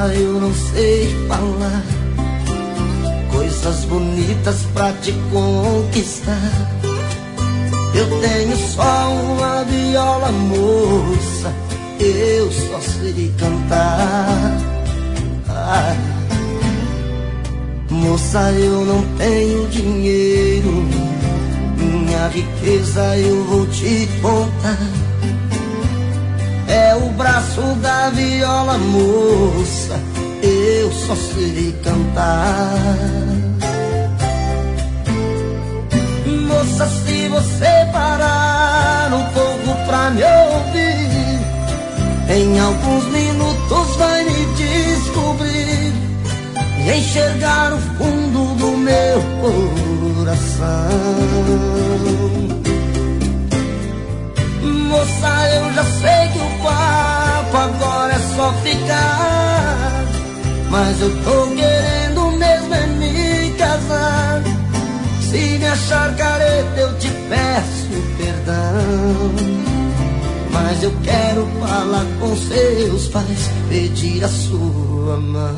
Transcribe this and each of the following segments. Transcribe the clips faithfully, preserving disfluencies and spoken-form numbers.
Moça, eu não sei falar coisas bonitas pra te conquistar. Eu tenho só uma viola, moça, eu só sei cantar. Ah, moça, eu não tenho dinheiro, minha riqueza eu vou te contar. É o braço da viola, moça, eu só sei cantar. Moça, se você parar um pouco pra me ouvir, em alguns minutos vai me descobrir e enxergar o fundo do meu coração. Moça, eu já sei que o papo agora é só ficar, mas eu tô querendo mesmo é me casar. Se me achar careta eu te peço perdão, mas eu quero falar com seus pais, pedir a sua mão.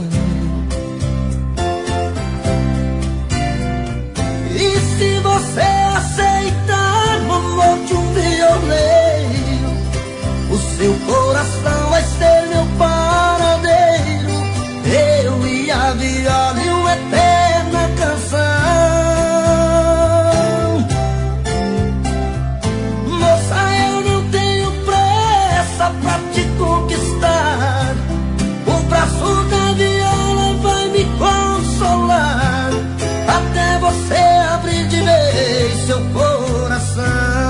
E se você aceitar o amor de um violeiro, o seu coração vai ser meu paradeiro, eu e a viola e uma eterna canção. Moça, eu não tenho pressa pra te conquistar, o braço da viola vai me consolar, até você abrir de vez seu coração.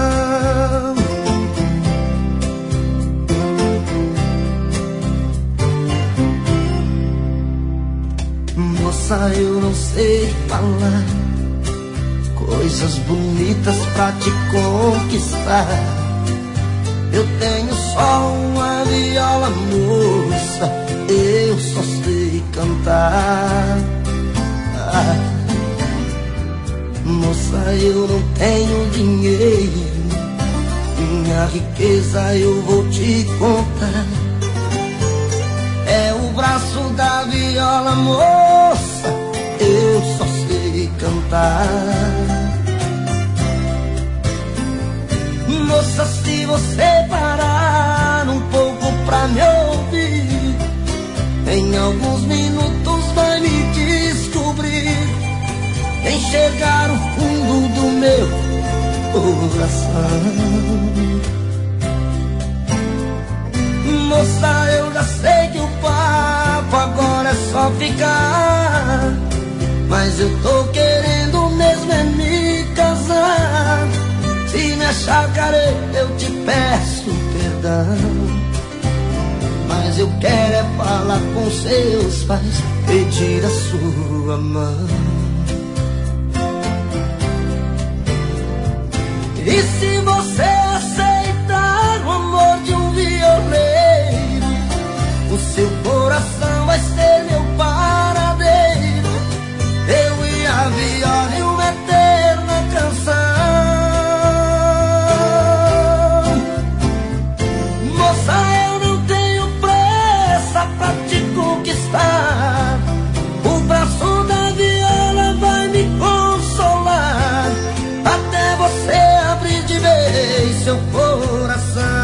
Moça, eu não sei falar coisas bonitas pra te conquistar. Eu tenho só uma viola, moça, eu só sei cantar. Ah, moça, eu não tenho dinheiro, minha riqueza eu vou te contar. É o braço da viola, moça, eu só sei cantar. Moça, se você parar um pouco pra me ouvir, em alguns minutos vai me descobrir, enxergar o fundo do meu coração. Moça, eu já sei que o papo agora é só ficar, mas eu tô querendo mesmo é me casar. Se me achar careta eu te peço perdão, mas eu quero é falar com seus pais, pedir a sua mão. E se você aceitar o amor de um violeiro, o seu coração vai ser meu paradeiro, eu e a viola e uma eterna canção. Moça, eu não tenho pressa pra te conquistar, o braço da viola vai me consolar, até você abrir de vez seu coração.